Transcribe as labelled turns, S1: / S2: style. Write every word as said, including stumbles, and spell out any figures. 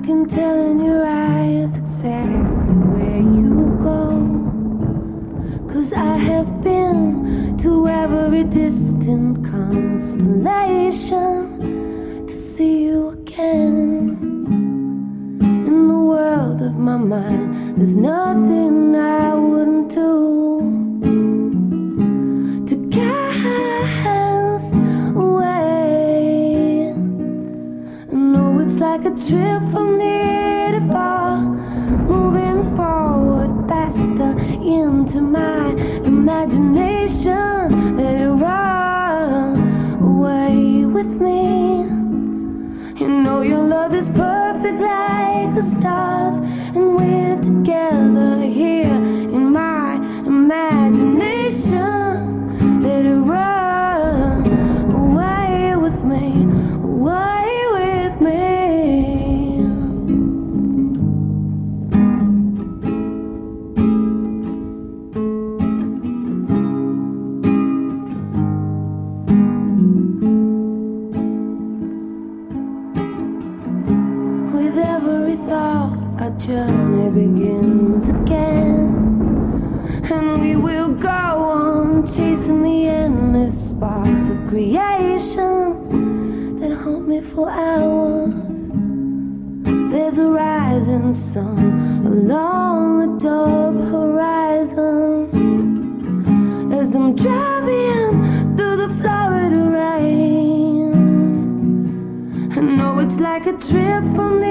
S1: can tell in your eyes exactly where you go. 'Cause I have been to every distant constellation to see you again. In the world of my mind, there's nothing I wouldn't do to cast away. I know it's like a trip from near to far, moving forward faster into my imagination. Let it run away with me. You know your love is perfect like the stars, and we're together here in my imagination. Let it run away with me, away with me. With every thought, our journey begins again, and we will go on chasing the endless sparks of creation that haunt me for hours. There's a rising sun along a dark horizon as I'm driving through the Florida rain. I know it's like a trip from